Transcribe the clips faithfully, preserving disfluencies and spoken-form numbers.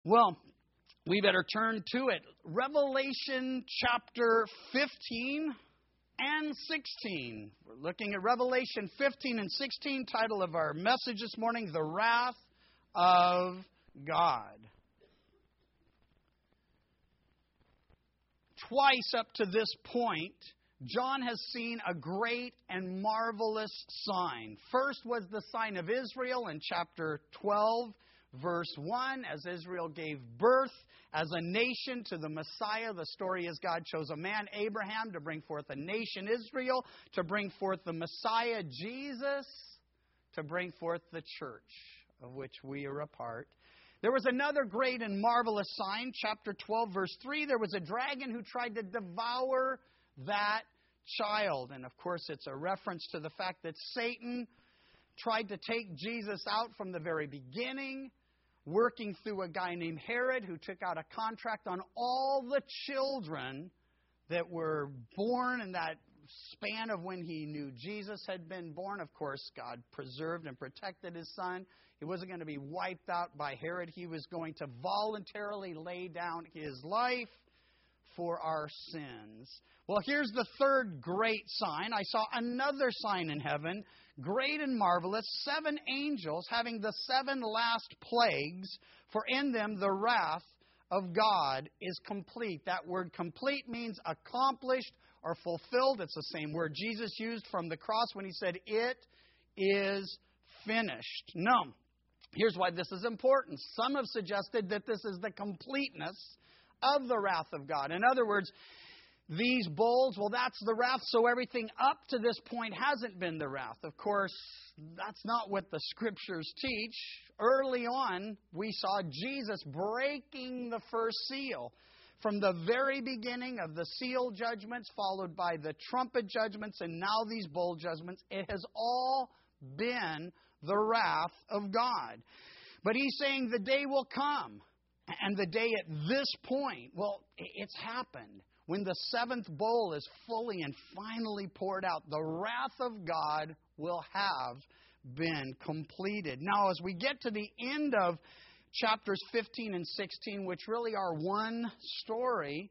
Well, we better turn to it. Revelation chapter fifteen and sixteen. We're looking at Revelation fifteen and sixteen, title of our message this morning, The Wrath of God. Twice up to this point, John has seen a great and marvelous sign. First was the sign of Israel in chapter twelve, verse one, as Israel gave birth as a nation to the Messiah. The story is God chose a man, Abraham, to bring forth a nation, Israel, to bring forth the Messiah, Jesus, to bring forth the church, of which we are a part. There was another great and marvelous sign, chapter twelve, verse three. There was a dragon who tried to devour that child. And of course, it's a reference to the fact that Satan tried to take Jesus out from the very beginning, working through a guy named Herod who took out a contract on all the children that were born in that span of when he knew Jesus had been born. Of course, God preserved and protected his son. He wasn't going to be wiped out by Herod. He was going to voluntarily lay down his life for our sins. Well, here's the third great sign. I saw another sign in heaven, great and marvelous, seven angels having the seven last plagues, for in them the wrath of God is complete. That word complete means accomplished or fulfilled. It's the same word Jesus used from the cross when he said, "It is finished." No. Here's why this is important. Some have suggested that this is the completeness of the wrath of God. In other words, these bowls, well, that's the wrath, so everything up to this point hasn't been the wrath. Of course, that's not what the Scriptures teach. Early on, we saw Jesus breaking the first seal. From the very beginning of the seal judgments, followed by the trumpet judgments, and now these bowl judgments, it has all been the wrath of God. But he's saying the day will come. And the day at this point, well, it's happened. When the seventh bowl is fully and finally poured out, the wrath of God will have been completed. Now, as we get to the end of chapters fifteen and sixteen, which really are one story,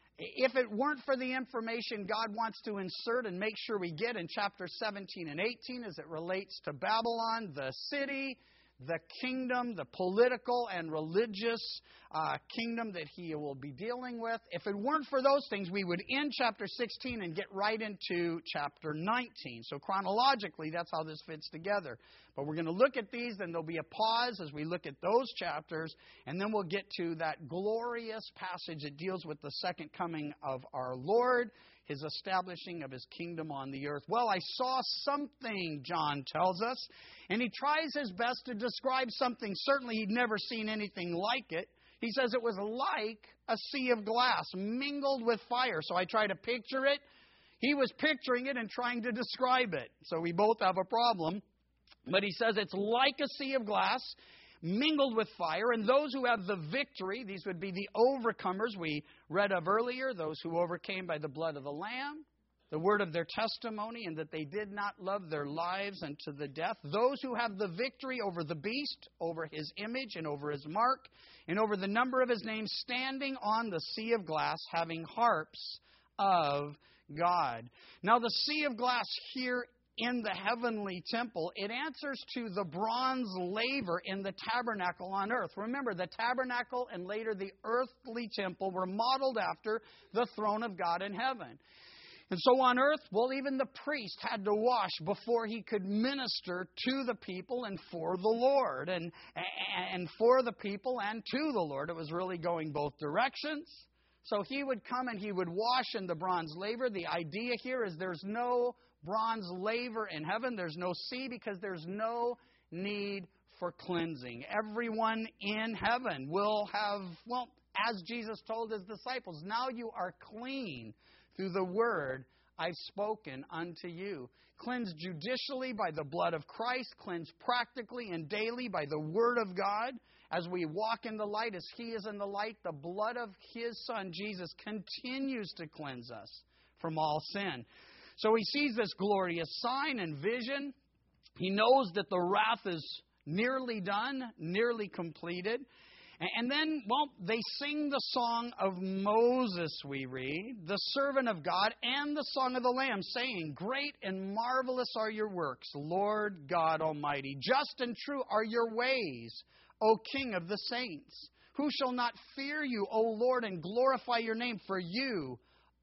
if it weren't for the information God wants to insert and make sure we get in chapters seventeen and eighteen as it relates to Babylon, the city, the kingdom, the political and religious uh, kingdom that he will be dealing with. If it weren't for those things, we would end chapter sixteen and get right into chapter nineteen. So chronologically, that's how this fits together. But we're going to look at these, and there'll be a pause as we look at those chapters, and then we'll get to that glorious passage that deals with the second coming of our Lord, his establishing of his kingdom on the earth. Well, I saw something, John tells us, and he tries his best to describe something. Certainly he'd never seen anything like it. He says it was like a sea of glass mingled with fire. So I try to picture it. He was picturing it and trying to describe it. So we both have a problem. But he says it's like a sea of glass mingled with fire, and those who have the victory, these would be the overcomers we read of earlier, those who overcame by the blood of the Lamb, the word of their testimony, and that they did not love their lives unto the death. Those who have the victory over the beast, over his image, and over his mark, and over the number of his name, standing on the sea of glass, having harps of God. Now, the sea of glass here in the heavenly temple, it answers to the bronze laver in the tabernacle on earth. Remember, the tabernacle and later the earthly temple were modeled after the throne of God in heaven. And so on earth, well, even the priest had to wash before he could minister to the people and for the Lord. And, and for the people and to the Lord. It was really going both directions. So he would come and he would wash in the bronze laver. The idea here is there's no bronze laver in heaven. There's no sea because there's no need for cleansing. Everyone in heaven will have, well, as Jesus told his disciples, now you are clean through the word I've spoken unto you. Cleansed judicially by the blood of Christ, cleansed practically and daily by the word of God. As we walk in the light, as he is in the light, the blood of his Son, Jesus, continues to cleanse us from all sin. So he sees this glorious sign and vision. He knows that the wrath is nearly done, nearly completed. And then, well, they sing the song of Moses, we read, the servant of God, and the song of the Lamb, saying, Great and marvelous are your works, Lord God Almighty. Just and true are your ways, O King of the saints. Who shall not fear you, O Lord, and glorify your name? For you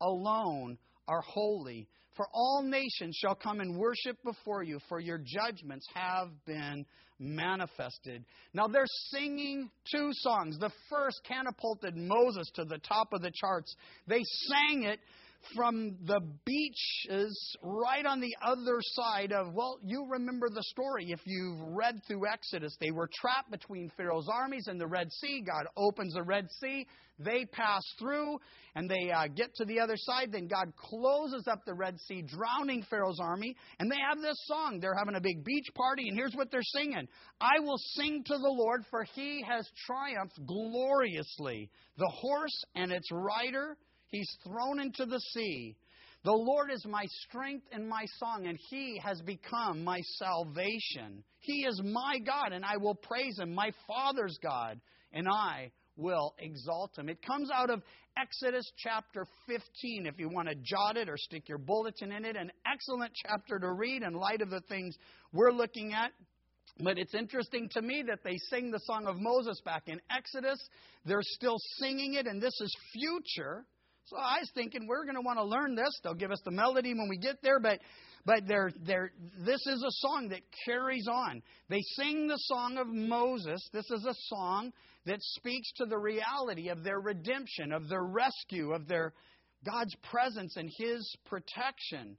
alone are holy. For all nations shall come and worship before you, for your judgments have been manifested. Now they're singing two songs. The first catapulted Moses to the top of the charts. They sang it from the beaches right on the other side of, well, you remember the story if you've read through Exodus. They were trapped between Pharaoh's armies and the Red Sea. God opens the Red Sea. They pass through and they uh, get to the other side. Then God closes up the Red Sea, drowning Pharaoh's army. And they have this song. They're having a big beach party, and here's what they're singing. I will sing to the Lord, for he has triumphed gloriously. The horse and its rider he's thrown into the sea. The Lord is my strength and my song, and he has become my salvation. He is my God, and I will praise him, my Father's God, and I will exalt him. It comes out of Exodus chapter fifteen, if you want to jot it or stick your bulletin in it. An excellent chapter to read in light of the things we're looking at. But it's interesting to me that they sing the song of Moses back in Exodus. They're still singing it, and this is future. So I was thinking we're going to want to learn this. They'll give us the melody when we get there, but but they're, they're, this is a song that carries on. They sing the song of Moses. This is a song that speaks to the reality of their redemption, of their rescue, of their God's presence and his protection.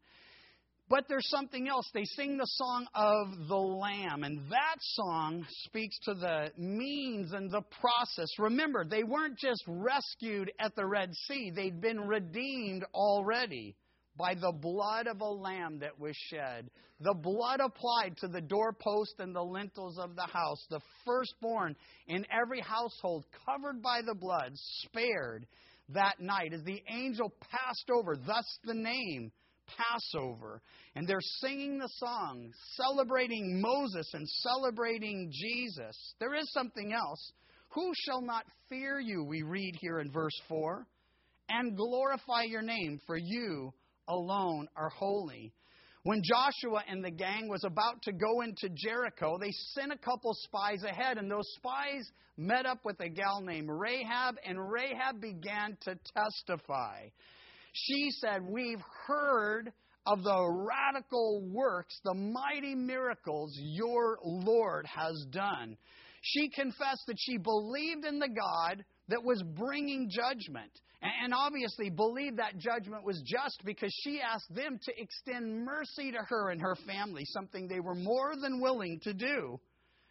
But there's something else. They sing the song of the Lamb, and that song speaks to the means and the process. Remember, they weren't just rescued at the Red Sea. They'd been redeemed already by the blood of a lamb that was shed. The blood applied to the doorpost and the lintels of the house. The firstborn in every household covered by the blood, spared that night as the angel passed over. Thus the name Passover. And they're singing the song, celebrating Moses and celebrating Jesus. There is something else. Who shall not fear you, we read here in verse four, and glorify your name, for you alone are holy. When Joshua and the gang was about to go into Jericho, they sent a couple spies ahead, and those spies met up with a gal named Rahab, and Rahab began to testify. She said, we've heard of the radical works, the mighty miracles your Lord has done. She confessed that she believed in the God that was bringing judgment. And obviously believed that judgment was just because she asked them to extend mercy to her and her family, something they were more than willing to do.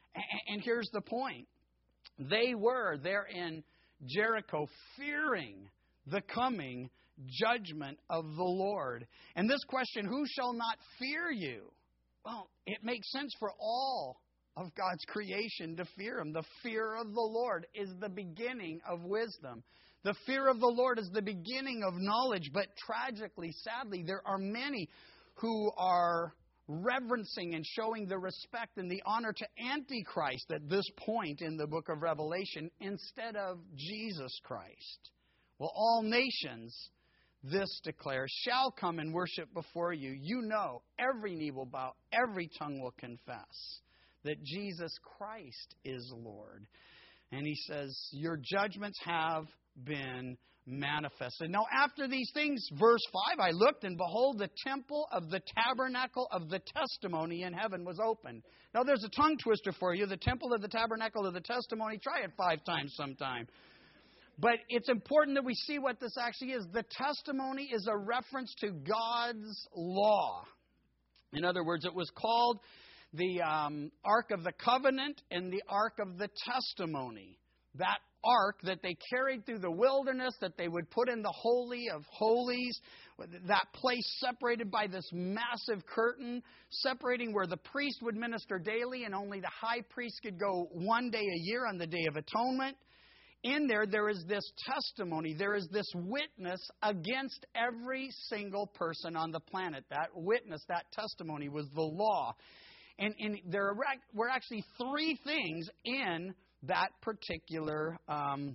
And here's the point. They were there in Jericho fearing the coming judgment of the Lord. And this question, who shall not fear you? Well, it makes sense for all of God's creation to fear him. The fear of the Lord is the beginning of wisdom. The fear of the Lord is the beginning of knowledge. But tragically, sadly, there are many who are reverencing and showing the respect and the honor to Antichrist at this point in the book of Revelation instead of Jesus Christ. Well, all nations, this declares, shall come and worship before you. You know, every knee will bow, every tongue will confess that Jesus Christ is Lord. And he says, your judgments have been manifested. Now, after these things, verse five, I looked, and behold, the temple of the tabernacle of the testimony in heaven was opened. Now, there's a tongue twister for you. The temple of the tabernacle of the testimony. Try it five times sometime. But it's important that we see what this actually is. The testimony is a reference to God's law. In other words, it was called the um, Ark of the Covenant and the Ark of the Testimony. That ark that they carried through the wilderness, that they would put in the Holy of Holies, that place separated by this massive curtain, separating where the priest would minister daily and only the high priest could go one day a year on the Day of Atonement. In there, there is this testimony, there is this witness against every single person on the planet. That witness, that testimony was the law. And, and there were actually three things in that particular um,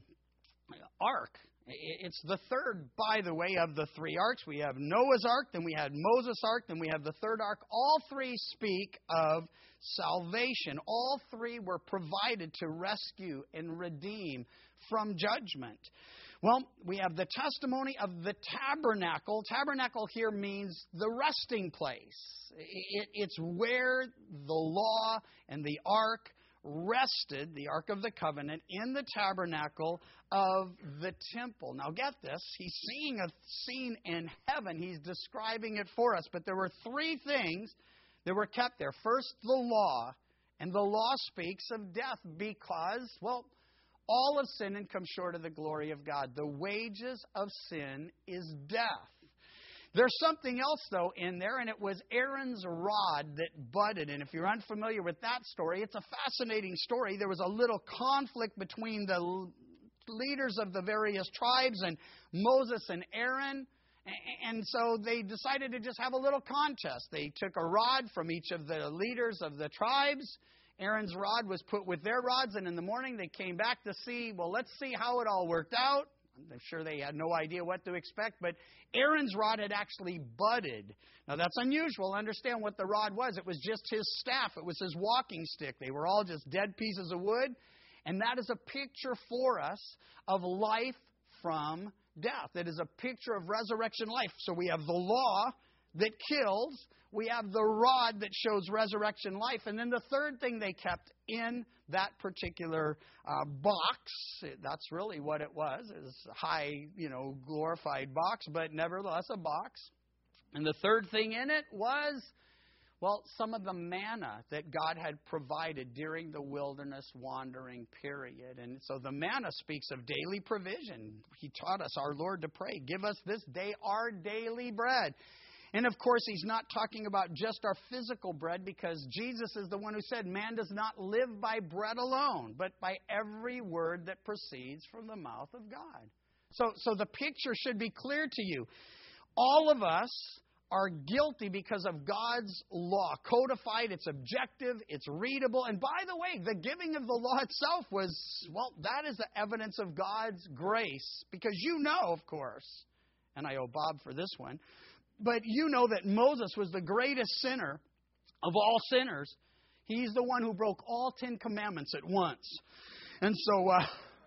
ark. It's the third, by the way, of the three arks. We have Noah's ark, then we had Moses' ark, then we have the third ark. All three speak of salvation. All three were provided to rescue and redeem from judgment. Well, we have the testimony of the tabernacle. Tabernacle here means the resting place. It, it's where the law and the ark rested, the Ark of the Covenant, in the tabernacle of the temple. Now get this, he's seeing a scene in heaven. He's describing it for us. But there were three things that were kept there. First, the law. And the law speaks of death because, well, all have sinned and come short of the glory of God. The wages of sin is death. There's something else, though, in there, and it was Aaron's rod that budded. And if you're unfamiliar with that story, it's a fascinating story. There was a little conflict between the leaders of the various tribes and Moses and Aaron. And so they decided to just have a little contest. They took a rod from each of the leaders of the tribes. Aaron's rod was put with their rods, and in the morning they came back to see, well, let's see how it all worked out. I'm sure they had no idea what to expect, but Aaron's rod had actually budded. Now, that's unusual. Understand what the rod was. It was just his staff. It was his walking stick. They were all just dead pieces of wood. And that is a picture for us of life from death. It is a picture of resurrection life. So we have the law that kills. We have the rod that shows resurrection life. And then the third thing they kept in that particular uh, box, that's really what it was, is a high, you know, glorified box, but nevertheless a box. And the third thing in it was, well, some of the manna that God had provided during the wilderness wandering period. And so the manna speaks of daily provision. He taught us, our Lord, to pray, give us this day our daily bread. And of course, he's not talking about just our physical bread, because Jesus is the one who said, man does not live by bread alone, but by every word that proceeds from the mouth of God. So, so the picture should be clear to you. All of us are guilty because of God's law. Codified, it's objective, it's readable. And by the way, the giving of the law itself was, well, that is the evidence of God's grace. Because you know, of course, and I owe Bob for this one, but you know that Moses was the greatest sinner of all sinners. He's the one who broke all Ten Commandments at once. And so, uh,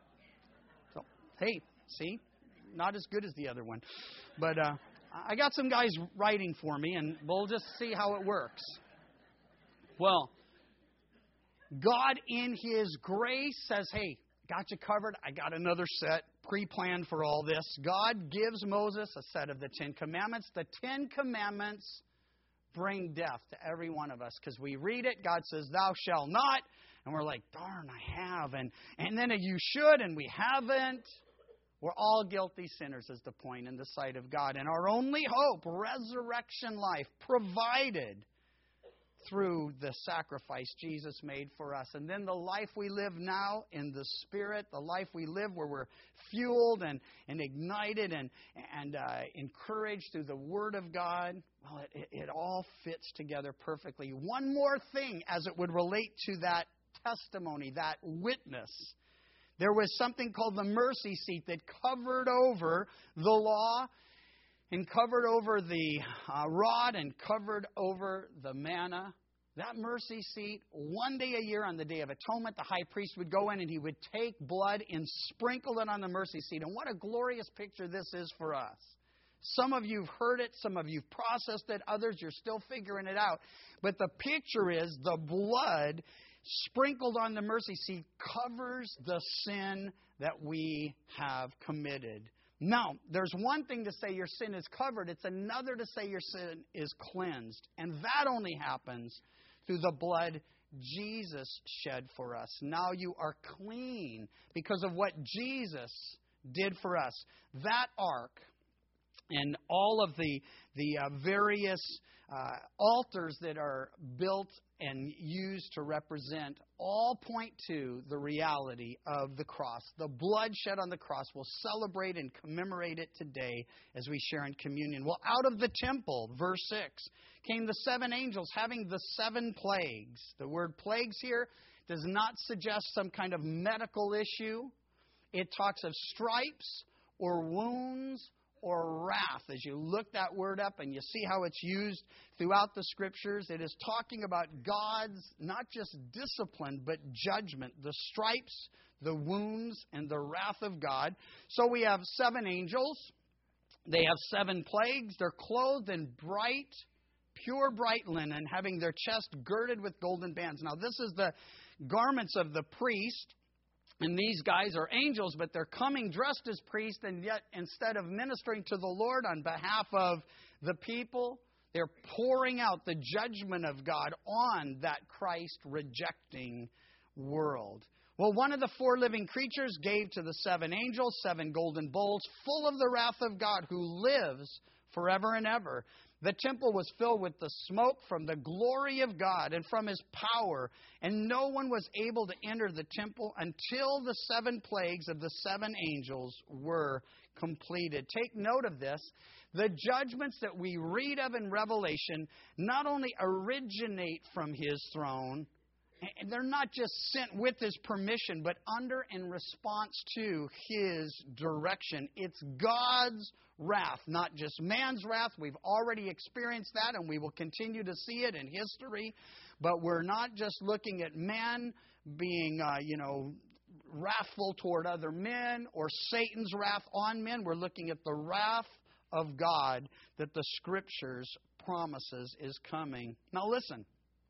so hey, see, not as good as the other one. But uh, I got some guys writing for me, and we'll just see how it works. Well, God in His grace says, hey, got you covered. I got another set pre-planned for all this. God gives Moses a set of the Ten Commandments. The Ten Commandments bring death to every one of us, because we read it. God says, thou shalt not. And we're like, darn, I have. And, and then you should, and we haven't. We're all guilty sinners is the point in the sight of God. And our only hope, resurrection life, provided through the sacrifice Jesus made for us. And then the life we live now in the Spirit, the life we live where we're fueled and, and ignited and, and uh, encouraged through the Word of God, well, it, it all fits together perfectly. One more thing as it would relate to that testimony, that witness. There was something called the mercy seat that covered over the law and covered over the uh, rod and covered over the manna. That mercy seat, one day a year on the Day of Atonement, the high priest would go in and he would take blood and sprinkle it on the mercy seat. And what a glorious picture this is for us. Some of you have heard it, some of you have processed it, others you're still figuring it out. But the picture is the blood sprinkled on the mercy seat covers the sin that we have committed. Now, there's one thing to say your sin is covered. It's another to say your sin is cleansed. And that only happens through the blood Jesus shed for us. Now you are clean because of what Jesus did for us. That ark and all of the, the uh, various uh, altars that are built and used to represent all point to the reality of the cross. The blood shed on the cross. We'll celebrate and commemorate it today as we share in communion. Well, out of the temple, verse six, came the seven angels having the seven plagues. The word plagues here does not suggest some kind of medical issue. It talks of stripes or wounds or wrath. As you look that word up and you see how it's used throughout the Scriptures, it is talking about God's not just discipline, but judgment. The stripes, the wounds, and the wrath of God. So we have seven angels. They have seven plagues. They're clothed in bright, pure bright linen, having their chest girded with golden bands. Now, this is the garments of the priest. And these guys are angels, but they're coming dressed as priests, and yet instead of ministering to the Lord on behalf of the people, they're pouring out the judgment of God on that Christ-rejecting world. Well, one of the four living creatures gave to the seven angels seven golden bowls full of the wrath of God, who lives forever and ever. The temple was filled with the smoke from the glory of God and from His power, and no one was able to enter the temple until the seven plagues of the seven angels were completed. Take note of this. The judgments that we read of in Revelation not only originate from His throne, and they're not just sent with His permission, but under and response to His direction. It's God's wrath, not just man's wrath. We've already experienced that, and we will continue to see it in history. But we're not just looking at men being, uh, you know, wrathful toward other men, or Satan's wrath on men. We're looking at the wrath of God that the Scriptures promises is coming. Now listen.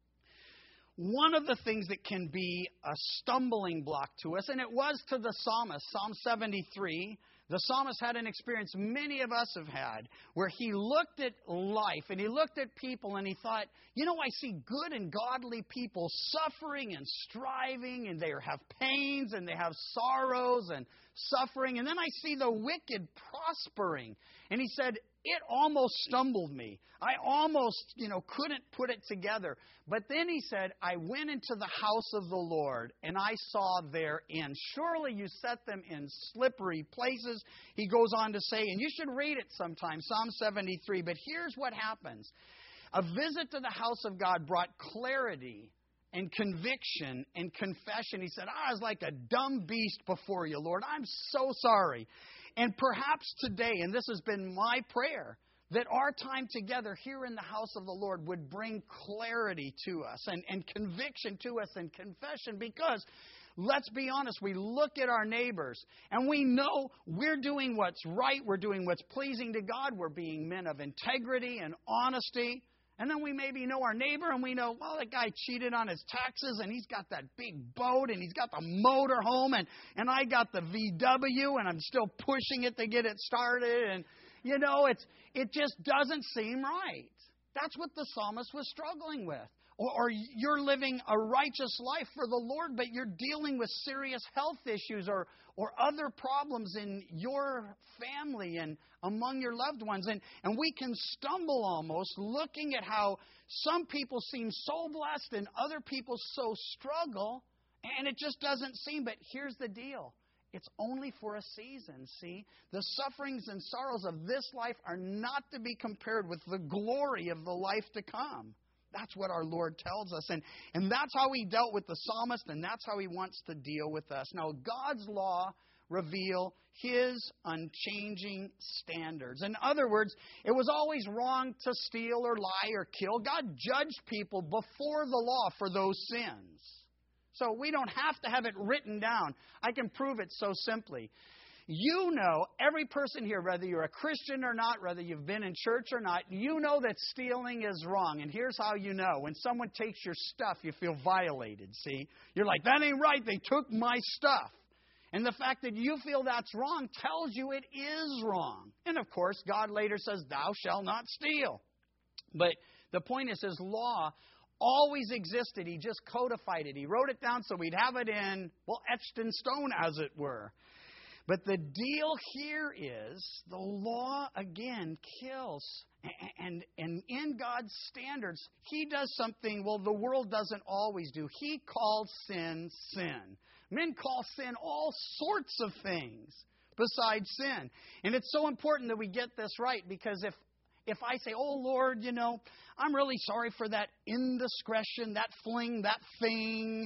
One of the things that can be a stumbling block to us, and it was to the psalmist, Psalm seventy-three, the psalmist had an experience many of us have had, where he looked at life and he looked at people and he thought, you know, I see good and godly people suffering and striving, and they have pains and they have sorrows and suffering, and then I see the wicked prospering. And he said, it almost stumbled me. I almost, you know, couldn't put it together. But then he said, I went into the house of the Lord, and I saw therein. Surely you set them in slippery places. He goes on to say, and you should read it sometime, Psalm seventy-three. But here's what happens. A visit to the house of God brought clarity and conviction and confession. He said, I was like a dumb beast before you, Lord. I'm so sorry. And perhaps today, and this has been my prayer, that our time together here in the house of the Lord would bring clarity to us and, and conviction to us and confession, because let's be honest, we look at our neighbors and we know we're doing what's right, we're doing what's pleasing to God, we're being men of integrity and honesty. And then we maybe know our neighbor and we know, well, that guy cheated on his taxes and he's got that big boat and he's got the motor home and, and I got the V W and I'm still pushing it to get it started. And, you know, it's it just doesn't seem right. That's what the psalmist was struggling with. Or, or you're living a righteous life for the Lord, but you're dealing with serious health issues or, or other problems in your family and among your loved ones. And, and we can stumble almost looking at how some people seem so blessed and other people so struggle, and it just doesn't seem. But here's the deal. It's only for a season, see? The sufferings and sorrows of this life are not to be compared with the glory of the life to come. That's what our Lord tells us. And, and that's how He dealt with the psalmist, and that's how He wants to deal with us. Now, God's law reveal His unchanging standards. In other words, it was always wrong to steal or lie or kill. God judged people before the law for those sins. So we don't have to have it written down. I can prove it so simply. You know, every person here, whether you're a Christian or not, whether you've been in church or not, you know that stealing is wrong. And here's how you know. When someone takes your stuff, you feel violated, see? You're like, that ain't right. They took my stuff. And the fact that you feel that's wrong tells you it is wrong. And of course, God later says, thou shalt not steal. But the point is, His law always existed. He just codified it. He wrote it down so we'd have it in, well, etched in stone, as it were. But the deal here is the law, again, kills. And, and in God's standards, He does something, well, the world doesn't always do. He calls sin, sin. Men call sin all sorts of things besides sin. And it's so important that we get this right, because if If I say, oh, Lord, you know, I'm really sorry for that indiscretion, that fling, that thing,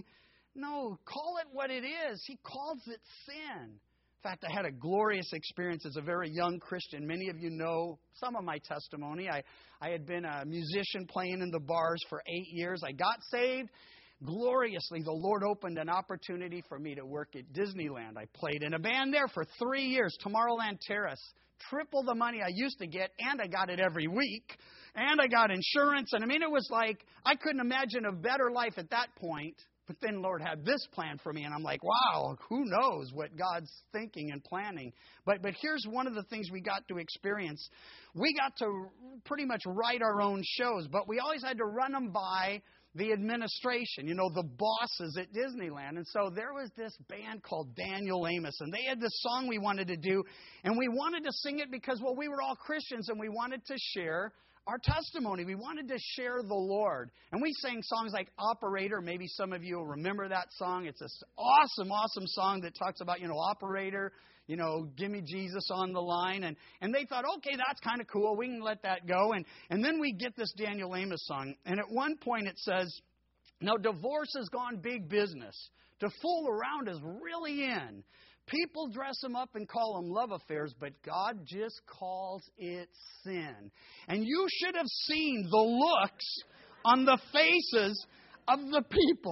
No, call it what it is. He calls it sin. In fact, I had a glorious experience as a very young Christian. Many of you know some of my testimony. I, I had been a musician playing in the bars for eight years. I got saved. Gloriously, the Lord opened an opportunity for me to work at Disneyland. I played in a band there for three years, Tomorrowland Terrace. Triple the money I used to get, and I got it every week. And I got insurance. And I mean, it was like, I couldn't imagine a better life at that point. But then Lord had this plan for me, and I'm like, wow, who knows what God's thinking and planning. But but here's one of the things we got to experience. We got to pretty much write our own shows, but we always had to run them by the administration, you know, the bosses at Disneyland. And so there was this band called Daniel Amos, and they had this song we wanted to do, and we wanted to sing it because, well, we were all Christians, and we wanted to share our testimony. We wanted to share the Lord. And we sang songs like Operator. Maybe some of you will remember that song. It's this awesome, awesome song that talks about, you know, Operator, you know, give me Jesus on the line. And, and they thought, okay, that's kind of cool. We can let that go. And, and then we get this Daniel Amos song. And at one point it says, now divorce has gone big business. To fool around is really in. People dress them up and call them love affairs, but God just calls it sin. And you should have seen the looks on the faces of the people.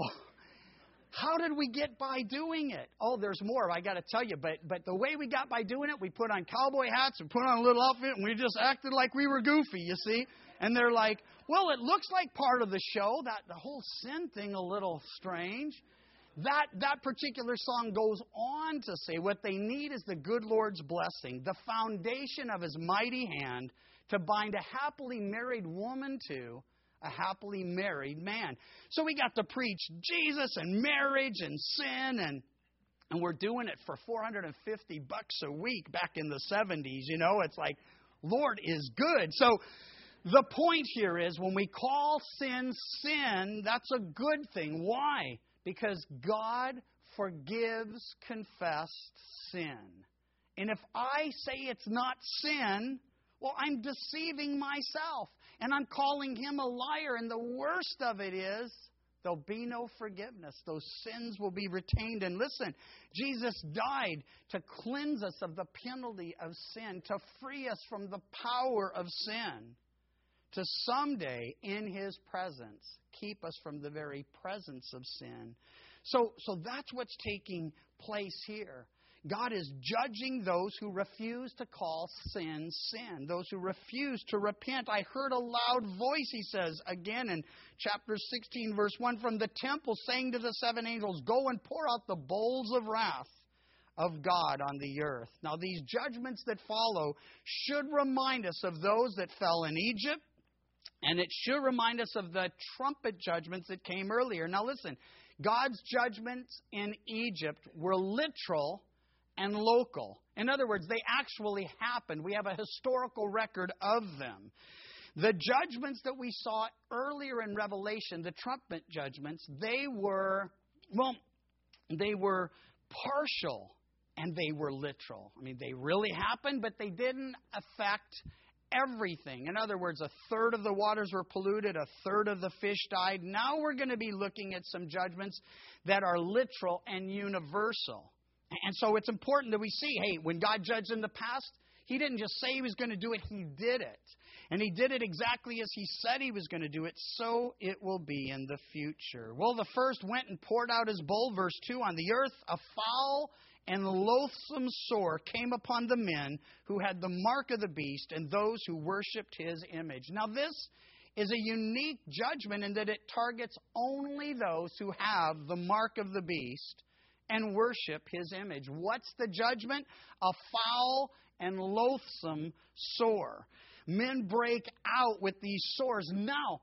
How did we get by doing it? Oh, there's more, I got to tell you. But but the way we got by doing it, we put on cowboy hats and put on a little outfit, and we just acted like we were goofy, you see. And they're like, well, it looks like part of the show. That the whole sin thing a little strange. That that particular song goes on to say what they need is the good Lord's blessing, the foundation of His mighty hand to bind a happily married woman to a happily married man. So we got to preach Jesus and marriage and sin, and and we're doing it for four hundred fifty bucks a week back in the seventies. You know, it's like, Lord is good. So the point here is when we call sin sin, that's a good thing. Why? Because God forgives confessed sin. And if I say it's not sin, well, I'm deceiving myself. And I'm calling Him a liar. And the worst of it is, there'll be no forgiveness. Those sins will be retained. And listen, Jesus died to cleanse us of the penalty of sin, to free us from the power of sin, to someday, in His presence, keep us from the very presence of sin. So, so that's what's taking place here. God is judging those who refuse to call sin, sin. Those who refuse to repent. I heard a loud voice, he says, again in chapter sixteen, verse one, from the temple, saying to the seven angels, go and pour out the bowls of wrath of God on the earth. Now, these judgments that follow should remind us of those that fell in Egypt, and it should remind us of the trumpet judgments that came earlier. Now listen, God's judgments in Egypt were literal and local. In other words, they actually happened. We have a historical record of them. The judgments that we saw earlier in Revelation, the trumpet judgments, they were, well, they were partial and they were literal. I mean, they really happened, but they didn't affect everything. In other words, a third of the waters were polluted, a third of the fish died. Now we're going to be looking at some judgments that are literal and universal. And so it's important that we see, hey, when God judged in the past, He didn't just say He was going to do it, He did it. And He did it exactly as He said He was going to do it, so it will be in the future. Well, the first went and poured out his bowl, verse two, on the earth, a foul and loathsome sore came upon the men who had the mark of the beast and those who worshipped his image. Now this is a unique judgment in that it targets only those who have the mark of the beast and worship his image. What's the judgment? A foul and loathsome sore. Men break out with these sores. Now,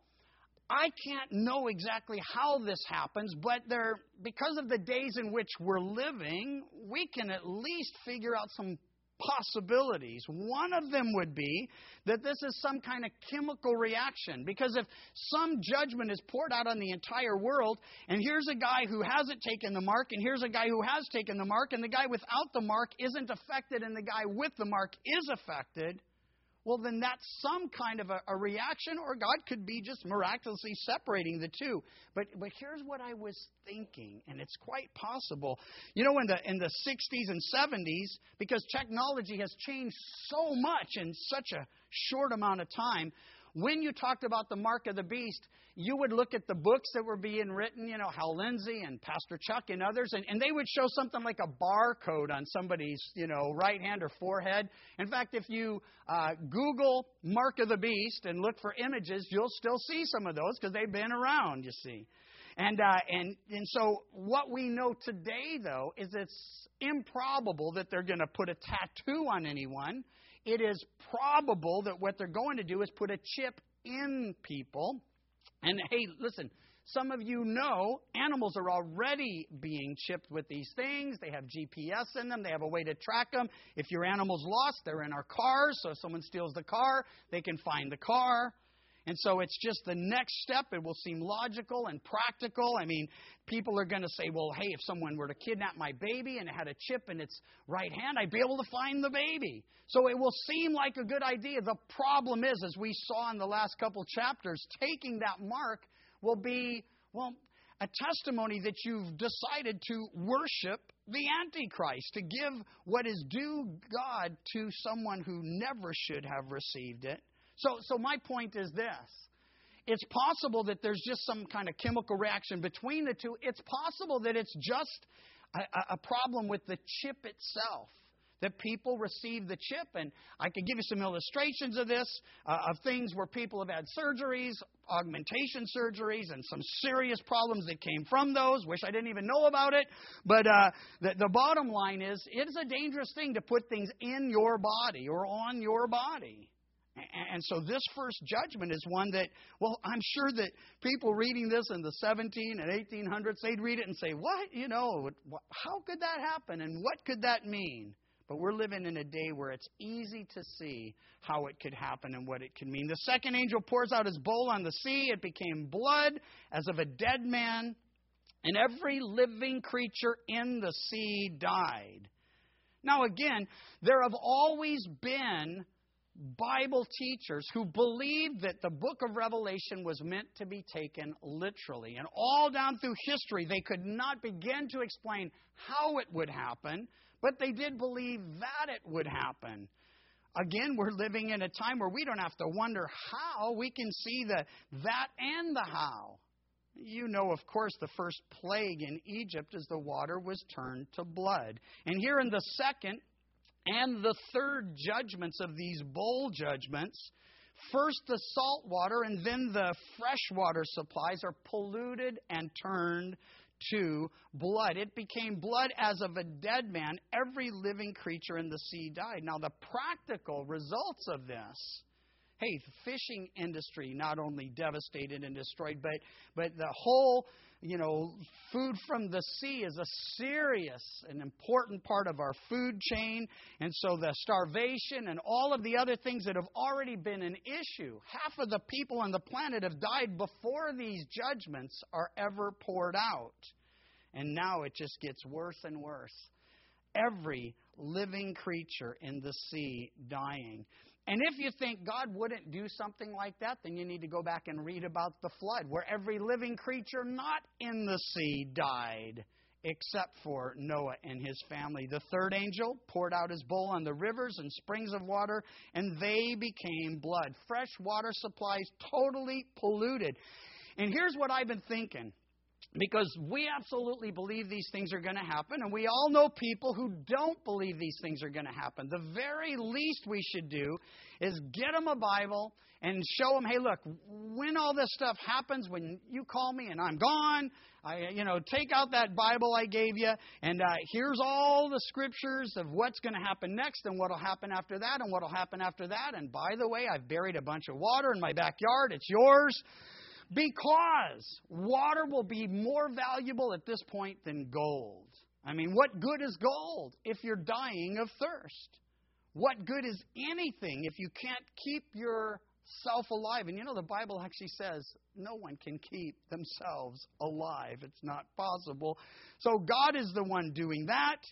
I can't know exactly how this happens, but there, because of the days in which we're living, we can at least figure out some possibilities. One of them would be that this is some kind of chemical reaction. Because if some judgment is poured out on the entire world, and here's a guy who hasn't taken the mark, and here's a guy who has taken the mark, and the guy without the mark isn't affected, and the guy with the mark is affected, well, then that's some kind of a, a reaction, or God could be just miraculously separating the two. But but here's what I was thinking, and it's quite possible. You know, in the in the sixties and seventies, because technology has changed so much in such a short amount of time, when you talked about the mark of the beast, you would look at the books that were being written, you know, Hal Lindsey and Pastor Chuck and others, and, and they would show something like a barcode on somebody's, you know, right hand or forehead. In fact, if you uh, Google mark of the beast and look for images, you'll still see some of those because they've been around, you see. And, uh, and, and so what we know today, though, is it's improbable that they're going to put a tattoo on anyone. It is probable that what they're going to do is put a chip in people. And hey, listen, some of you know animals are already being chipped with these things. They have G P S in them. They have a way to track them. If your animal's lost, they're in our cars. So if someone steals the car, they can find the car. And so it's just the next step. It will seem logical and practical. I mean, people are going to say, well, hey, if someone were to kidnap my baby and it had a chip in its right hand, I'd be able to find the baby. So it will seem like a good idea. The problem is, as we saw in the last couple chapters, taking that mark will be, well, a testimony that you've decided to worship the Antichrist, to give what is due God to someone who never should have received it. So, so my point is this. It's possible that there's just some kind of chemical reaction between the two. It's possible that it's just a, a problem with the chip itself, that people receive the chip. And I could give you some illustrations of this, uh, of things where people have had surgeries, augmentation surgeries, and some serious problems that came from those. Wish I didn't even know about it. But uh, the, the bottom line is, it is a dangerous thing to put things in your body or on your body. And so this first judgment is one that, well, I'm sure that people reading this in the seventeen and eighteen hundreds, they'd read it and say, what? You know, how could that happen? And what could that mean? But we're living in a day where it's easy to see how it could happen and what it could mean. The second angel pours out his bowl on the sea. It became blood as of a dead man, and every living creature in the sea died. Now, again, there have always been Bible teachers who believed that the book of Revelation was meant to be taken literally. And all down through history, they could not begin to explain how it would happen, but they did believe that it would happen. Again, we're living in a time where we don't have to wonder how. We can see the that and the how. You know, of course, the first plague in Egypt is the water was turned to blood. And here in the second and the third judgments of these bowl judgments, first the salt water and then the freshwater supplies are polluted and turned to blood. It became blood as of a dead man. Every living creature in the sea died. Now, the practical results of this, hey, the fishing industry not only devastated and destroyed, but but the whole, you know, food from the sea is a serious and important part of our food chain. And so the starvation and all of the other things that have already been an issue, half of the people on the planet have died before these judgments are ever poured out. And now it just gets worse and worse. Every living creature in the sea dying. And if you think God wouldn't do something like that, then you need to go back and read about the flood, where every living creature not in the sea died, except for Noah and his family. The third angel poured out his bowl on the rivers and springs of water, and they became blood. Fresh water supplies totally polluted. And here's what I've been thinking. Because we absolutely believe these things are going to happen, and we all know people who don't believe these things are going to happen. The very least we should do is get them a Bible and show them, hey, look, when all this stuff happens, when you call me and I'm gone, I, you know, take out that Bible I gave you, and uh, here's all the scriptures of what's going to happen next and what will happen after that and what will happen after that. And by the way, I've buried a bunch of water in my backyard. It's yours. Because water will be more valuable at this point than gold. I mean, what good is gold if you're dying of thirst? What good is anything if you can't keep yourself alive? And you know, the Bible actually says no one can keep themselves alive. It's not possible. So God is the one doing that.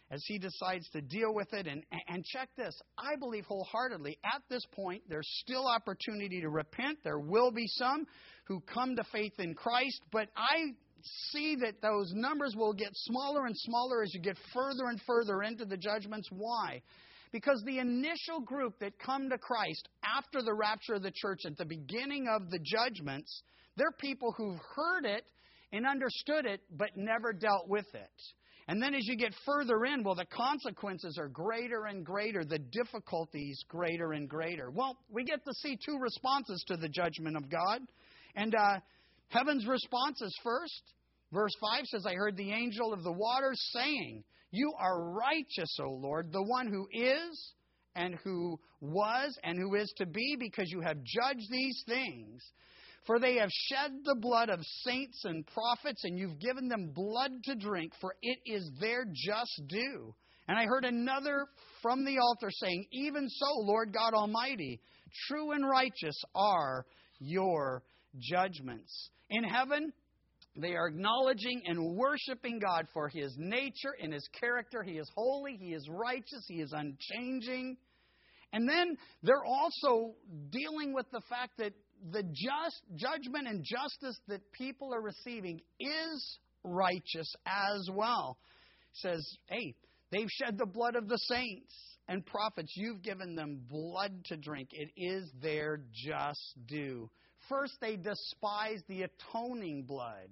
as he decides to deal with it. And, and check this, I believe wholeheartedly at this point there's still opportunity to repent. There will be some who come to faith in Christ, but I see that those numbers will get smaller and smaller as you get further and further into the judgments. Why? Because the initial group that come to Christ after the rapture of the church at the beginning of the judgments, they're people who've heard it and understood it but never dealt with it. And then as you get further in, well, the consequences are greater and greater, the difficulties greater and greater. Well, we get to see two responses to the judgment of God. And uh, heaven's response is first. Verse five says, I heard the angel of the waters saying, you are righteous, O Lord, the one who is and who was and who is to be, because you have judged these things. For they have shed the blood of saints and prophets, and you've given them blood to drink, for it is their just due. And I heard another from the altar saying, even so, Lord God Almighty, true and righteous are your judgments. In heaven, they are acknowledging and worshiping God for His nature and His character. He is holy, He is righteous, He is unchanging. And then they're also dealing with the fact that the just judgment and justice that people are receiving is righteous as well. It says, hey, they've shed the blood of the saints and prophets. You've given them blood to drink. It is their just due. First, they despise the atoning blood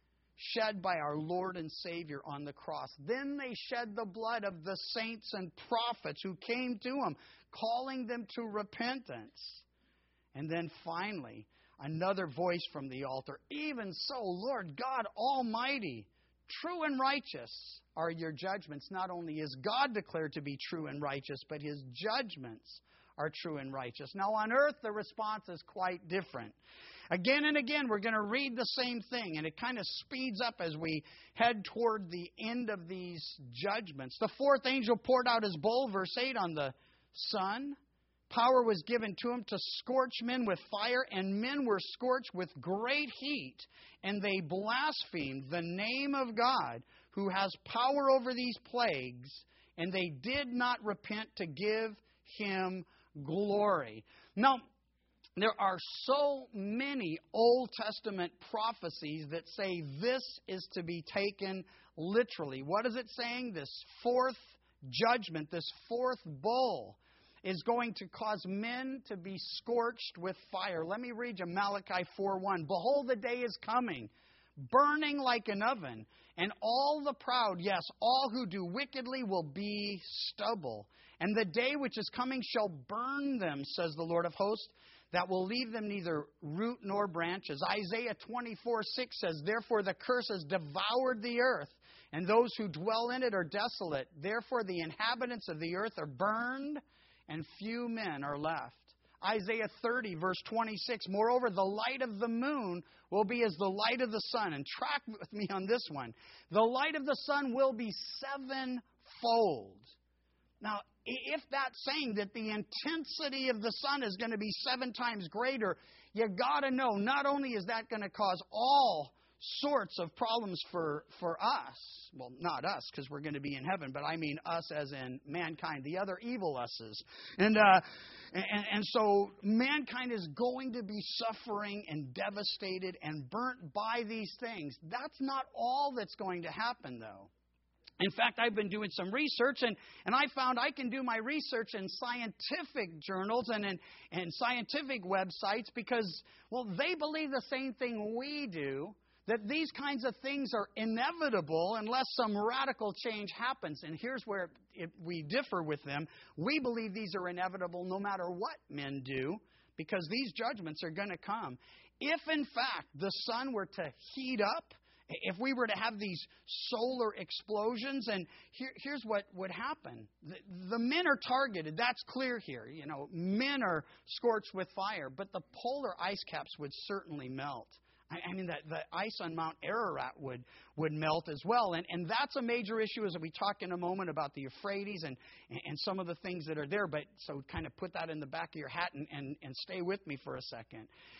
shed by our Lord and Savior on the cross. Then they shed the blood of the saints and prophets who came to Him, calling them to repentance. And then finally, another voice from the altar, even so, Lord God Almighty, true and righteous are your judgments. Not only is God declared to be true and righteous, but His judgments are true and righteous. Now on earth, the response is quite different. Again and again, we're going to read the same thing, and it kind of speeds up as we head toward the end of these judgments. The fourth angel poured out his bowl, verse eight, on the sun. Power was given to him to scorch men with fire, and men were scorched with great heat, and they blasphemed the name of God, who has power over these plagues, and they did not repent to give Him glory. Now, there are so many Old Testament prophecies that say this is to be taken literally. What is it saying? This fourth judgment, this fourth bowl, is going to cause men to be scorched with fire. Let me read you Malachi four one. Behold, the day is coming, burning like an oven, and all the proud, yes, all who do wickedly will be stubble. And the day which is coming shall burn them, says the Lord of hosts, that will leave them neither root nor branches. Isaiah twenty-four six says, therefore the curse has devoured the earth, and those who dwell in it are desolate. Therefore the inhabitants of the earth are burned, and few men are left. Isaiah thirty, verse twenty-six, moreover, the light of the moon will be as the light of the sun. And track with me on this one. The light of the sun will be sevenfold. Now, if that's saying that the intensity of the sun is going to be seven times greater, you got to know, not only is that going to cause all sorts of problems for, for us, well, not us, because we're going to be in heaven, but I mean us as in mankind, the other evil us's. And, uh, and, and so mankind is going to be suffering and devastated and burnt by these things. That's not all that's going to happen, though. In fact, I've been doing some research, and, and I found I can do my research in scientific journals and in and scientific websites because, well, they believe the same thing we do, that these kinds of things are inevitable unless some radical change happens. And here's where it, we differ with them. We believe these are inevitable no matter what men do, because these judgments are going to come. If, in fact, the sun were to heat up, if we were to have these solar explosions, and here, here's what would happen. The, the men are targeted. That's clear here. You know, men are scorched with fire, but the polar ice caps would certainly melt. I, I mean, the, the ice on Mount Ararat would, would melt as well. And, and that's a major issue as we talk in a moment about the Euphrates and, and some of the things that are there. But so kind of put that in the back of your hat and, and, and stay with me for a second.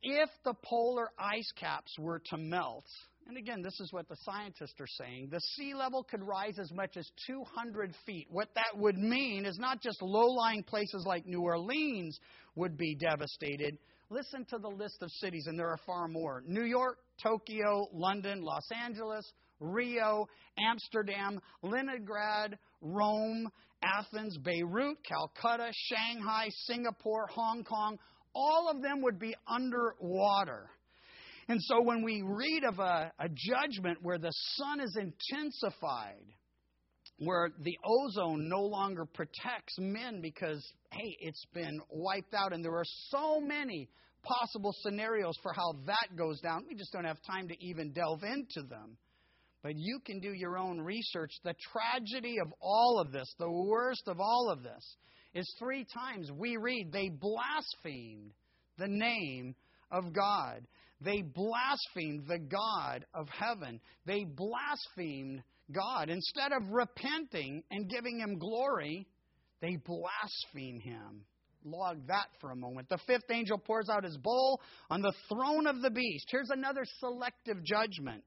if the polar ice caps were to melt, and again, this is what the scientists are saying, the sea level could rise as much as two hundred feet. What that would mean is not just low-lying places like New Orleans would be devastated. Listen to the list of cities, and there are far more. New York, Tokyo, London, Los Angeles, Rio, Amsterdam, Leningrad, Rome, Athens, Beirut, Calcutta, Shanghai, Singapore, Hong Kong. All of them would be underwater. And so when we read of a, a judgment where the sun is intensified, where the ozone no longer protects men because, hey, it's been wiped out, and there are so many possible scenarios for how that goes down. We just don't have time to even delve into them. But you can do your own research. The tragedy of all of this, the worst of all of this, is three times we read they blasphemed the name of God. They blasphemed the God of heaven. They blasphemed God. Instead of repenting and giving Him glory, they blaspheme Him. Log that for a moment. The fifth angel pours out his bowl on the throne of the beast. Here's another selective judgment.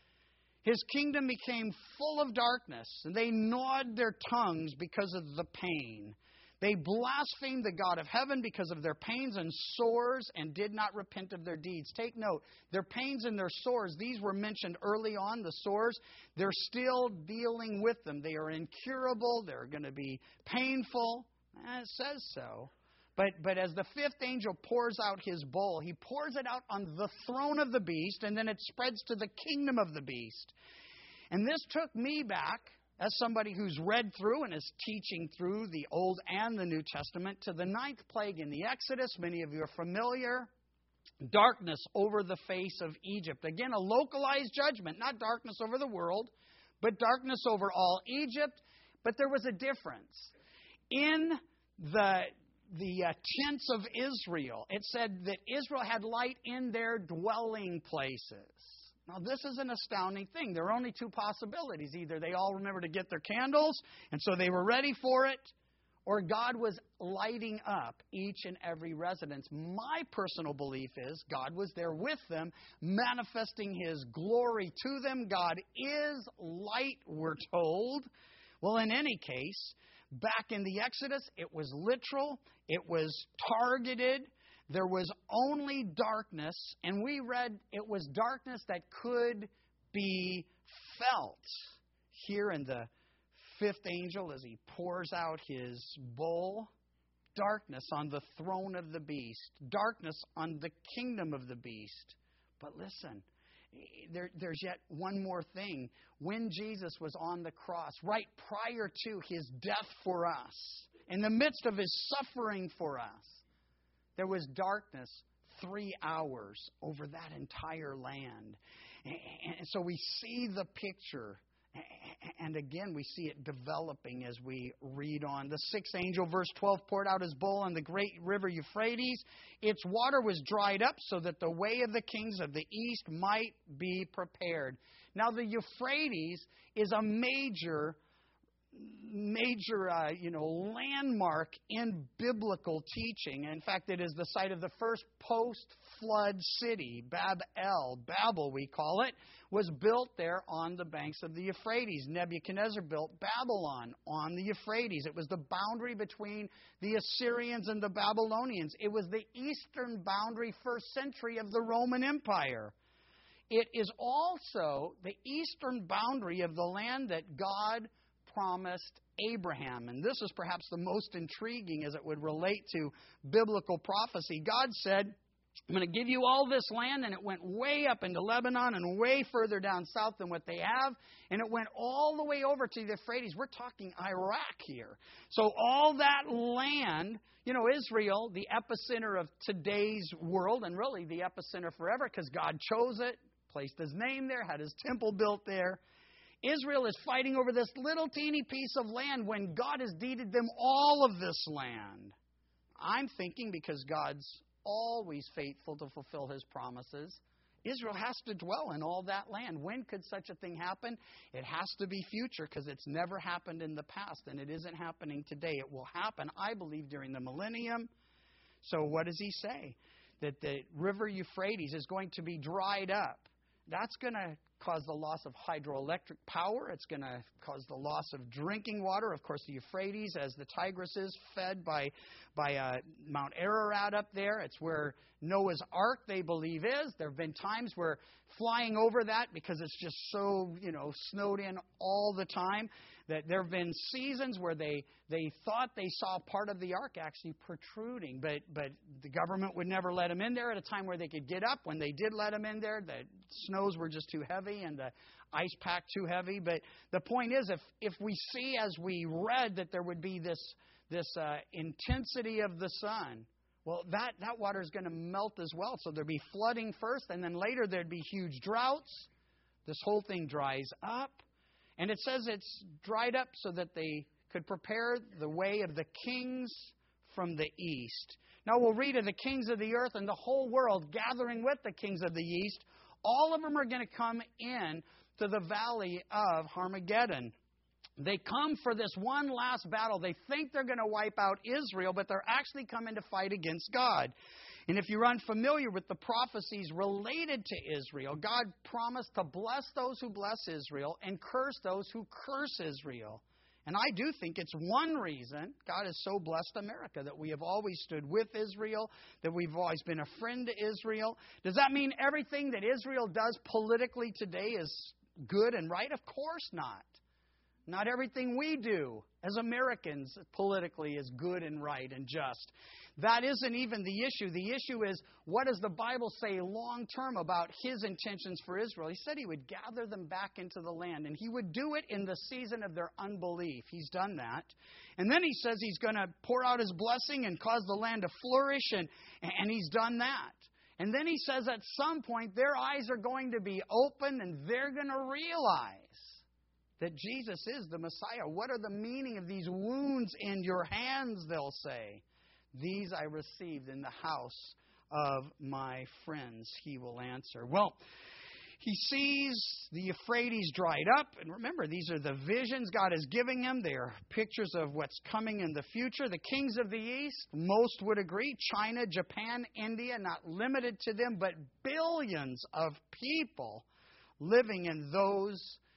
His kingdom became full of darkness, and they gnawed their tongues because of the pain. They blasphemed the God of heaven because of their pains and sores and did not repent of their deeds. Take note, their pains and their sores, these were mentioned early on, the sores. They're still dealing with them. They are incurable. They're going to be painful. Eh, it says so. But, but as the fifth angel pours out his bowl, he pours it out on the throne of the beast, and then it spreads to the kingdom of the beast. And this took me back, as somebody who's read through and is teaching through the Old and the New Testament, to the ninth plague in the Exodus. Many of you are familiar. Darkness over the face of Egypt. Again, a localized judgment, not darkness over the world, but darkness over all Egypt. But there was a difference. In the, the uh, tents of Israel, it said that Israel had light in their dwelling places. Now, this is an astounding thing. There are only two possibilities. Either they all remember to get their candles, and so they were ready for it, or God was lighting up each and every residence. My personal belief is God was there with them, manifesting His glory to them. God is light, we're told. Well, in any case, back in the Exodus, it was literal, it was targeted. There was only darkness, and we read it was darkness that could be felt. Here in the fifth angel, as he pours out his bowl, darkness on the throne of the beast, darkness on the kingdom of the beast. But listen, there, there's yet one more thing. When Jesus was on the cross, right prior to His death for us, in the midst of His suffering for us, there was darkness three hours over that entire land. And so we see the picture. And again, we see it developing as we read on. The sixth angel, verse twelve, poured out his bowl on the great river Euphrates. Its water was dried up so that the way of the kings of the east might be prepared. Now, the Euphrates is a major major, uh, you know, landmark in biblical teaching. In fact, it is the site of the first post-flood city, Bab-el, Babel we call it, was built there on the banks of the Euphrates. Nebuchadnezzar built Babylon on the Euphrates. It was the boundary between the Assyrians and the Babylonians. It was the eastern boundary, first century of the Roman Empire. It is also the eastern boundary of the land that God promised Abraham. And this is perhaps the most intriguing as it would relate to biblical prophecy. God said, I'm going to give you all this land, and it went way up into Lebanon and way further down south than what they have, and it went all the way over to the Euphrates. We're talking Iraq here. So all that land, you know, Israel, the epicenter of today's world, and really the epicenter forever because God chose it, placed His name there, had His temple built there. Israel is fighting over this little teeny piece of land when God has deeded them all of this land. I'm thinking because God's always faithful to fulfill His promises, Israel has to dwell in all that land. When could such a thing happen? It has to be future because it's never happened in the past, and it isn't happening today. It will happen, I believe, during the millennium. So what does He say? that the river Euphrates is going to be dried up. That's going to cause the loss of hydroelectric power. It's going to cause the loss of drinking water. Of course, the Euphrates, as the Tigris is, fed by by uh, Mount Ararat up there. It's where Noah's Ark, they believe, is. There have been times where flying over that, because it's just so, you know, snowed in all the time, that there have been seasons where they, they thought they saw part of the ark actually protruding, but but the government would never let them in there at a time where they could get up. When they did let them in there, the snows were just too heavy and the ice pack too heavy. But the point is, if if we see, as we read, that there would be this this uh, intensity of the sun, well, that, that water is going to melt as well. So there'd be flooding first, and then later there'd be huge droughts. This whole thing dries up. And it says it's dried up so that they could prepare the way of the kings from the east. Now we'll read of the kings of the earth and the whole world gathering with the kings of the east. All of them are going to come in to the valley of Armageddon. They come for this one last battle. They think they're going to wipe out Israel, but they're actually coming to fight against God. And if you're unfamiliar with the prophecies related to Israel, God promised to bless those who bless Israel and curse those who curse Israel. And I do think it's one reason God has so blessed America, that we have always stood with Israel, that we've always been a friend to Israel. Does that mean everything that Israel does politically today is good and right? Of course not. Not everything we do as Americans politically is good and right and just. That isn't even the issue. The issue is, what does the Bible say long term about His intentions for Israel? He said He would gather them back into the land, and He would do it in the season of their unbelief. He's done that. And then He says He's going to pour out His blessing and cause the land to flourish, and, and He's done that. And then He says at some point their eyes are going to be opened and they're going to realize that Jesus is the Messiah. What are the meaning of these wounds in your hands, they'll say. These I received in the house of my friends, He will answer. Well, He sees the Euphrates dried up. And remember, these are the visions God is giving him. They are pictures of what's coming in the future. The kings of the East, most would agree, China, Japan, India, not limited to them, but billions of people living in those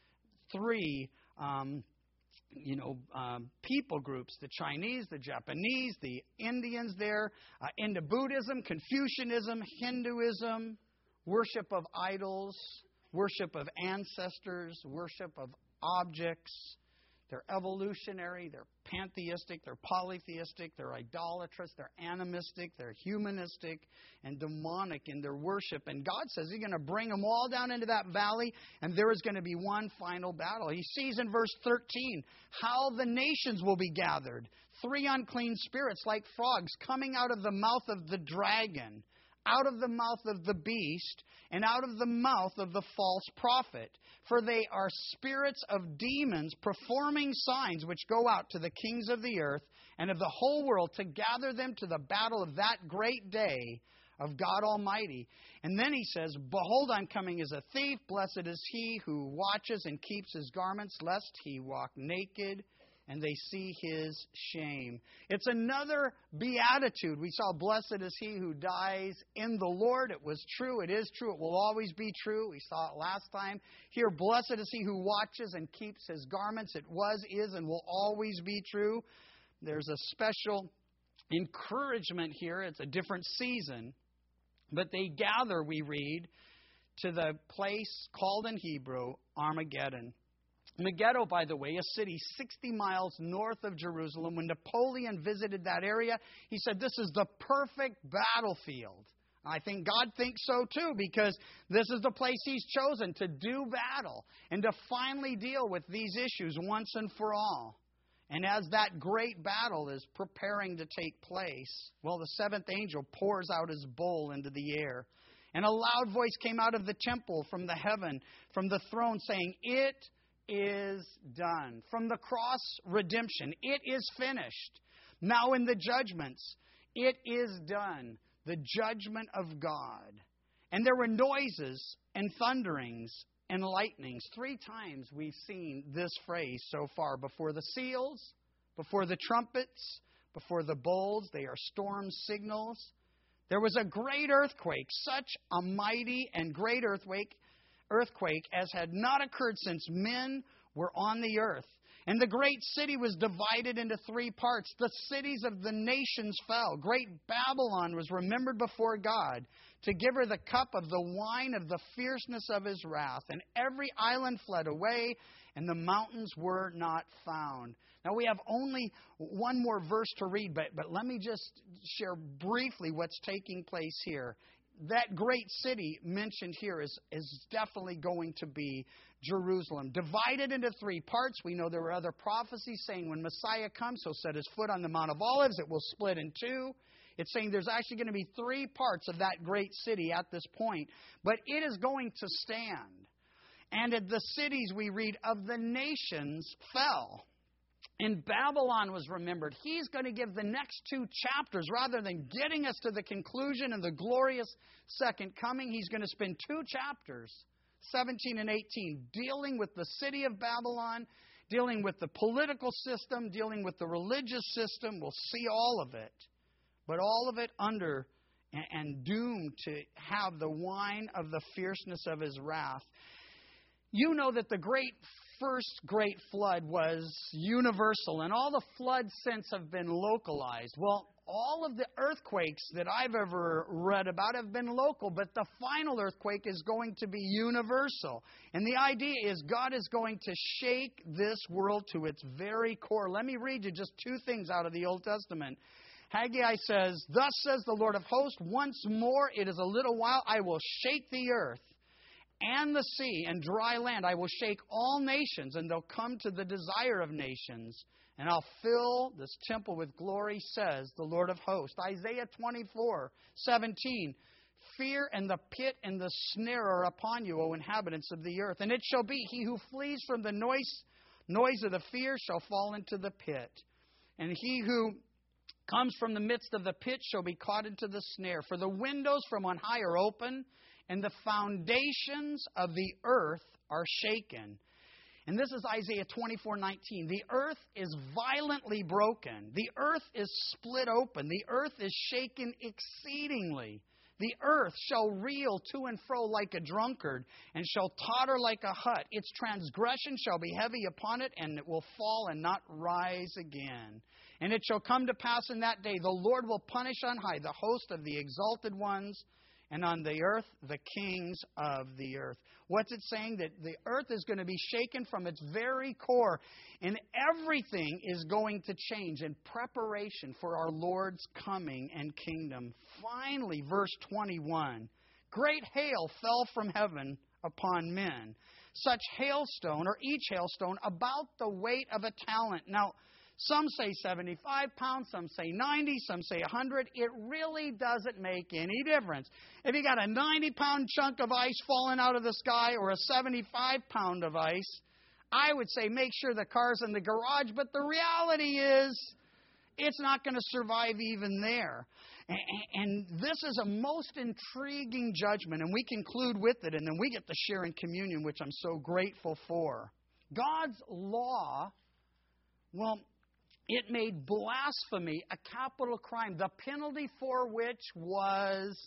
three um, you know, um, people groups, the Chinese, the Japanese, the Indians there, uh, into Buddhism, Confucianism, Hinduism, worship of idols, worship of ancestors, worship of objects. They're evolutionary, they're pantheistic, they're polytheistic, they're idolatrous, they're animistic, they're humanistic, and demonic in their worship. And God says He's going to bring them all down into that valley, and there is going to be one final battle. He sees in verse thirteen how the nations will be gathered. Three unclean spirits like frogs coming out of the mouth of the dragon, out of the mouth of the beast, and out of the mouth of the false prophet. For they are spirits of demons performing signs which go out to the kings of the earth and of the whole world to gather them to the battle of that great day of God Almighty. And then He says, Behold, I'm coming as a thief. Blessed is he who watches and keeps his garments, lest he walk naked and they see his shame. It's another beatitude. We saw, blessed is he who dies in the Lord. It was true. It is true. It will always be true. We saw it last time. Here, blessed is he who watches and keeps his garments. It was, is, and will always be true. There's a special encouragement here. It's a different season. But they gather, we read, to the place called in Hebrew Armageddon. Megiddo, by the way, a city sixty miles north of Jerusalem. When Napoleon visited that area, he said this is the perfect battlefield. I think God thinks so too, because this is the place He's chosen to do battle and to finally deal with these issues once and for all. And as that great battle is preparing to take place, well, the seventh angel pours out his bowl into the air. And a loud voice came out of the temple from the heaven, from the throne, saying, It is done. From the cross, redemption. It is finished. Now in the judgments, it is done. The judgment of God. And there were noises and thunderings and lightnings. Three times we've seen this phrase so far. Before the seals, before the trumpets, before the bowls. They are storm signals. There was a great earthquake, such a mighty and great earthquake, earthquake as had not occurred since men were on the earth. And the great city was divided into three parts. The cities of the nations fell. Great Babylon was remembered before God to give her the cup of the wine of the fierceness of his wrath. And every island fled away, and the mountains were not found. Now we have only one more verse to read, but, but let me just share briefly what's taking place here. That great city mentioned here is, is definitely going to be Jerusalem. Divided into three parts. We know there were other prophecies saying when Messiah comes, he'll set his foot on the Mount of Olives. It will split in two. It's saying there's actually going to be three parts of that great city at this point. But it is going to stand. And at the cities we read of the nations fell. And Babylon was remembered. He's going to give the next two chapters, rather than getting us to the conclusion and the glorious second coming, he's going to spend two chapters, seventeen and eighteen, dealing with the city of Babylon, dealing with the political system, dealing with the religious system. We'll see all of it. But all of it under and doomed to have the wine of the fierceness of his wrath. You know that the great first great flood was universal, and all the floods since have been localized. Well, all of the earthquakes that I've ever read about have been local, but the final earthquake is going to be universal. And the idea is God is going to shake this world to its very core. Let me read you just two things out of the Old Testament. Haggai says, "Thus says the Lord of hosts, once more it is a little while, I will shake the earth and the sea and dry land. I will shake all nations, and they'll come to the desire of nations. And I'll fill this temple with glory, says the Lord of hosts." Isaiah twenty-four seventeen. "Fear and the pit and the snare are upon you, O inhabitants of the earth. And it shall be, he who flees from the noise, noise of the fear shall fall into the pit. And he who comes from the midst of the pit shall be caught into the snare. For the windows from on high are open, and the foundations of the earth are shaken." And this is Isaiah twenty-four nineteen. "The earth is violently broken. The earth is split open. The earth is shaken exceedingly. The earth shall reel to and fro like a drunkard, and shall totter like a hut. Its transgression shall be heavy upon it, and it will fall and not rise again. And it shall come to pass in that day, the Lord will punish on high the host of the exalted ones, and on the earth, the kings of the earth." What's it saying? That the earth is going to be shaken from its very core, and everything is going to change in preparation for our Lord's coming and kingdom. Finally, verse twenty-one, "Great hail fell from heaven upon men. Such hailstone, or each hailstone, about the weight of a talent." Now, some say seventy-five pounds, some say ninety, some say one hundred. It really doesn't make any difference. If you got a ninety-pound chunk of ice falling out of the sky or a seventy-five pound of ice, I would say make sure the car's in the garage. But the reality is, it's not going to survive even there. And this is a most intriguing judgment, and we conclude with it, and then we get to share in communion, which I'm so grateful for. God's law, well, it made blasphemy a capital crime, the penalty for which was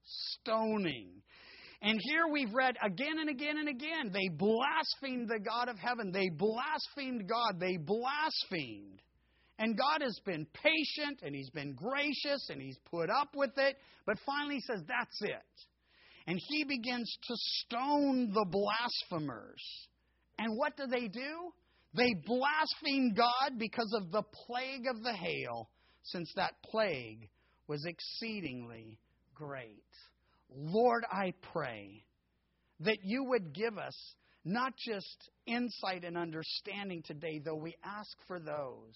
stoning. And here we've read again and again and again, they blasphemed the God of heaven. They blasphemed God. They blasphemed. And God has been patient, and He's been gracious, and He's put up with it. But finally He says, that's it. And He begins to stone the blasphemers. And what do they do? They blaspheme God because of the plague of the hail, since that plague was exceedingly great. Lord, I pray that You would give us not just insight and understanding today, though we ask for those.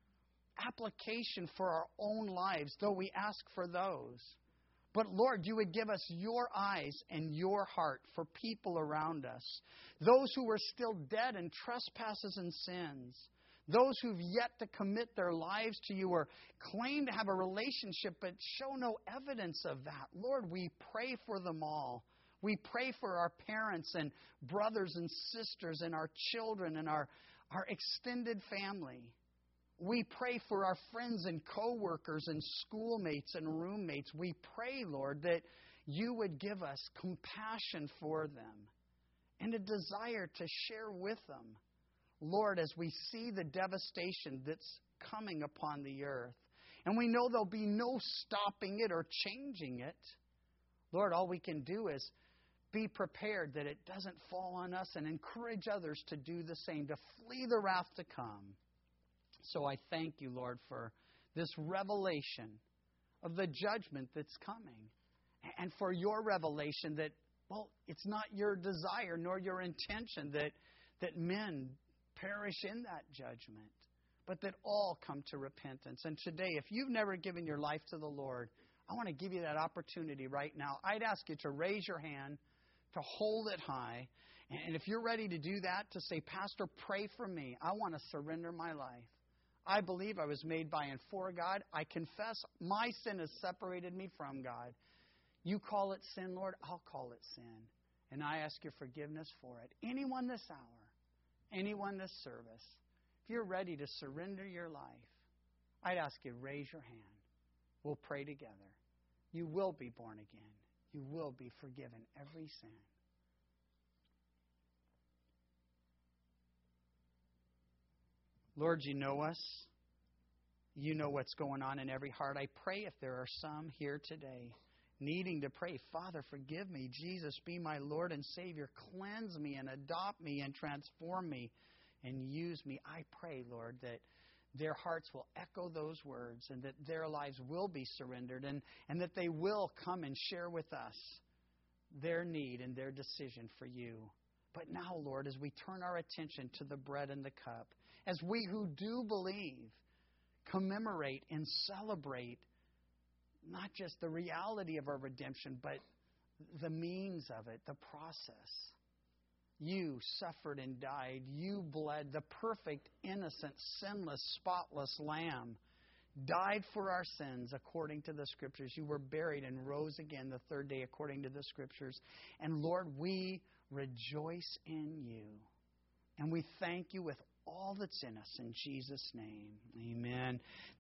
Application for our own lives, though we ask for those. But Lord, You would give us Your eyes and Your heart for people around us. Those who are still dead in trespasses and sins. Those who've yet to commit their lives to You or claim to have a relationship but show no evidence of that. Lord, we pray for them all. We pray for our parents and brothers and sisters and our children and our, our extended family. We pray for our friends and coworkers and schoolmates and roommates. We pray, Lord, that you would give us compassion for them and a desire to share with them. Lord, as we see the devastation that's coming upon the earth, and we know there'll be no stopping it or changing it, Lord, all we can do is be prepared that it doesn't fall on us and encourage others to do the same, to flee the wrath to come. So I thank you, Lord, for this revelation of the judgment that's coming, and for your revelation that, well, it's not your desire nor your intention that, that men perish in that judgment, but that all come to repentance. And today, if you've never given your life to the Lord, I want to give you that opportunity right now. I'd ask you to raise your hand, to hold it high. And if you're ready to do that, to say, Pastor, pray for me. I want to surrender my life. I believe I was made by and for God. I confess my sin has separated me from God. You call it sin, Lord, I'll call it sin. And I ask your forgiveness for it. Anyone this hour, anyone this service, if you're ready to surrender your life, I'd ask you to raise your hand. We'll pray together. You will be born again. You will be forgiven every sin. Lord, you know us. You know what's going on in every heart. I pray if there are some here today needing to pray, Father, forgive me. Jesus, be my Lord and Savior. Cleanse me and adopt me and transform me and use me. I pray, Lord, that their hearts will echo those words and that their lives will be surrendered and, and that they will come and share with us their need and their decision for you. But now, Lord, as we turn our attention to the bread and the cup, as we who do believe commemorate and celebrate not just the reality of our redemption, but the means of it, the process. You suffered and died. You bled. The perfect, innocent, sinless, spotless Lamb died for our sins according to the Scriptures. You were buried and rose again the third day according to the Scriptures. And Lord, we rejoice in you. And we thank you with all that's in us. In Jesus' name, amen.